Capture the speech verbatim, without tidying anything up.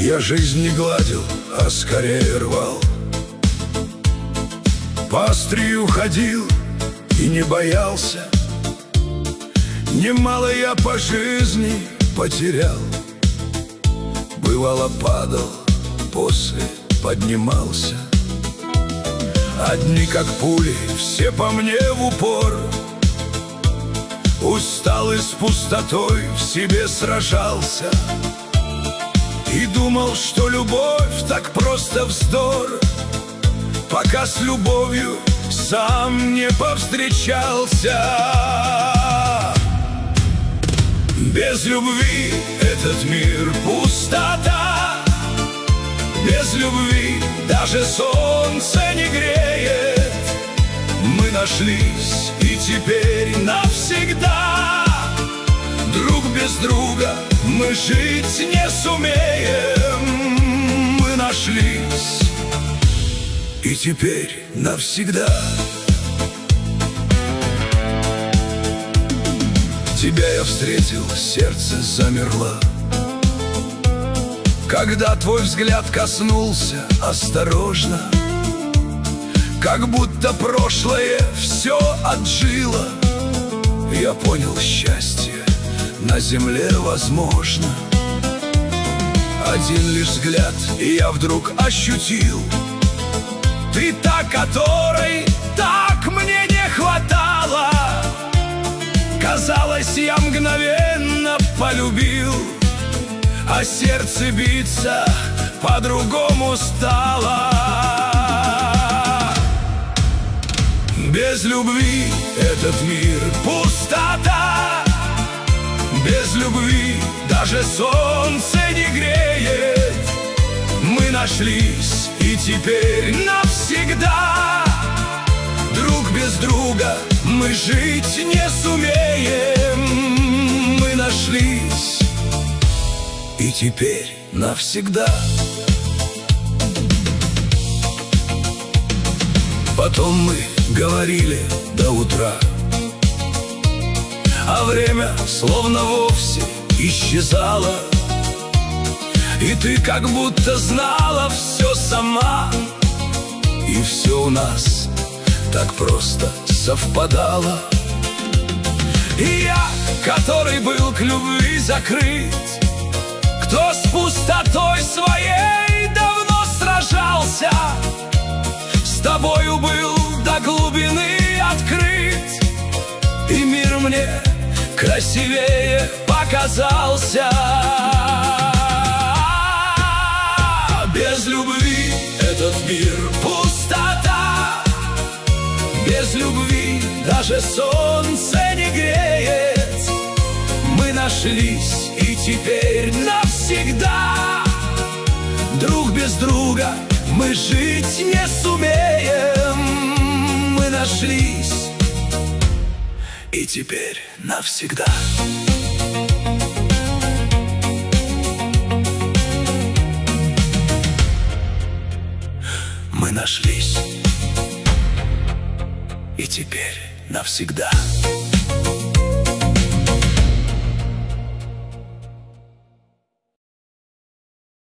Я жизнь не гладил, а скорее рвал. По острию ходил и не боялся. Немало я по жизни потерял. Бывало падал, после поднимался. Одни как пули, все по мне в упор. Усталый с пустотой в себе сражался и думал, что любовь так просто вздор, пока с любовью сам не повстречался. Без любви этот мир пустота. Без любви даже солнце не греет. Мы нашлись и теперь навсегда. Друг без друга мы жить не сумеем. Мы нашлись и теперь навсегда. Тебя я встретил, сердце замерло. Когда твой взгляд коснулся осторожно, как будто прошлое все отжило. Я понял, счастье на земле возможно. Один лишь взгляд, и я вдруг ощутил: ты та, которой так мне не хватало. Казалось, я мгновенно полюбил, а сердце биться по-другому стало. Без любви этот мир пустота. Без любви даже солнце не греет. Мы нашлись и теперь навсегда. Друг без друга мы жить не сумеем. Мы нашлись и теперь навсегда. Потом мы говорили до утра, а время словно вовсе исчезало. И ты как будто знала все сама, и все у нас так просто совпадало. И я, который был к любви закрыт, кто с пустотой своей давно сражался, с тобою был до глубины открыт, и мир мне красивее показался. Без любви этот мир пустота. Без любви даже солнце не греет. Мы нашлись и теперь навсегда. Друг без друга мы жить не сумеем. Мы нашлись и теперь навсегда. Мы нашлись и теперь навсегда.